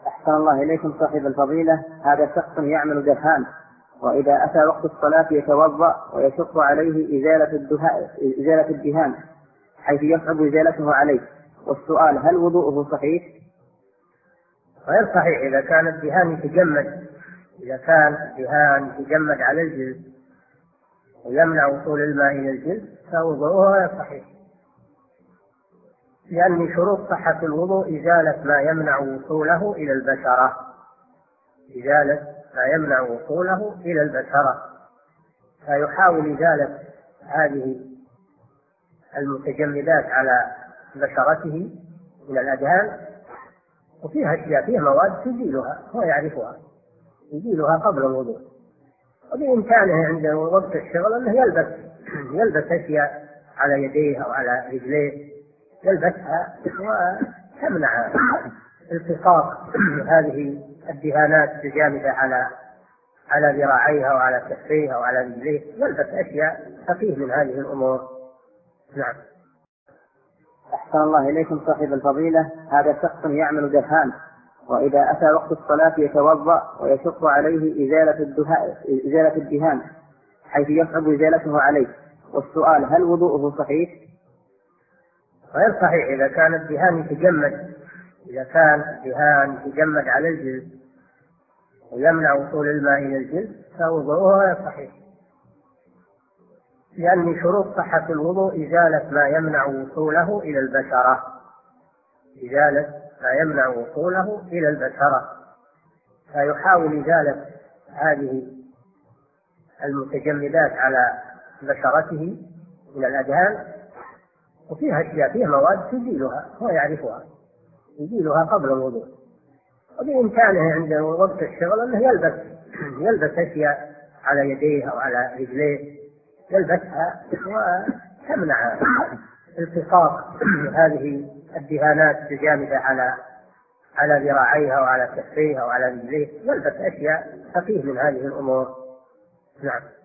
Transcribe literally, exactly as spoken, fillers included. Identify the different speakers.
Speaker 1: أحسن الله إليكم صاحب الفضيلة. هذا شخص يعمل دهان، وإذا أتى وقت الصلاة يتوضأ ويشق عليه إزالة الدهان, إزالة الدهان حيث يصعب إزالته عليه، والسؤال هل وضوءه صحيح؟
Speaker 2: غير صحيح إذا كان الدهان يتجمد، إذا كان الدهان يتجمد على الجلد ويمنع وصول الماء إلى الجلد فوضوءه غير صحيح، لأن شروط صحة الوضوء إزالة ما يمنع وصوله إلى البشرة، إزالة ما يمنع وصوله إلى البشرة، فيحاول إزالة هذه المتجمدات على بشرته من الأدهان، وفيها أشياء فيها مواد تزيلها هو يعرفها، يزيلها قبل الوضوء، وبإمكانه عند وقت الشغل أنه يلبس يلبس أشياء على يديه أو على رجليه، يلبسها وتمنع التصاق هذه الدهانات الجامدة على على ذراعيها وعلى كفيها وعلى رجليه، يلبس أشياء تقيه من هذه الأمور. نعم.
Speaker 1: أحسن الله إليكم صاحب الفضيلة. هذا شخص يعمل دهان، وإذا أتى وقت الصلاة يتوضأ ويشق عليه إزالة الدهان, إزالة الدهان حيث يصعب إزالته عليه، والسؤال هل وضوءه صحيح؟
Speaker 2: غير صحيح إذا كان الدهان يتجمد، إذا كان الدهان يتجمد على الجلد ويمنع وصول الماء إلى الجلد فوضوءه غير صحيح، لأن شروط صحة الوضوء إزالة ما يمنع وصوله إلى البشرة، إزالة ما يمنع وصوله إلى البشرة، فيحاول إزالة هذه المتجمدات على بشرته من الأدهان، وفيها أشياء فيها مواد تزيلها هو يعرفها، يزيلها قبل الوضوء، وبإمكانه عند وقت الشغل أنه يلبس يلبس أشياء على يديه أو على رجليه، يلبسها وتمنع التصاق هذه الدهانات الجامدة على على ذراعيها وعلى كفيها وعلى رجليه، يلبس أشياء تقيه من هذه الأمور. نعم.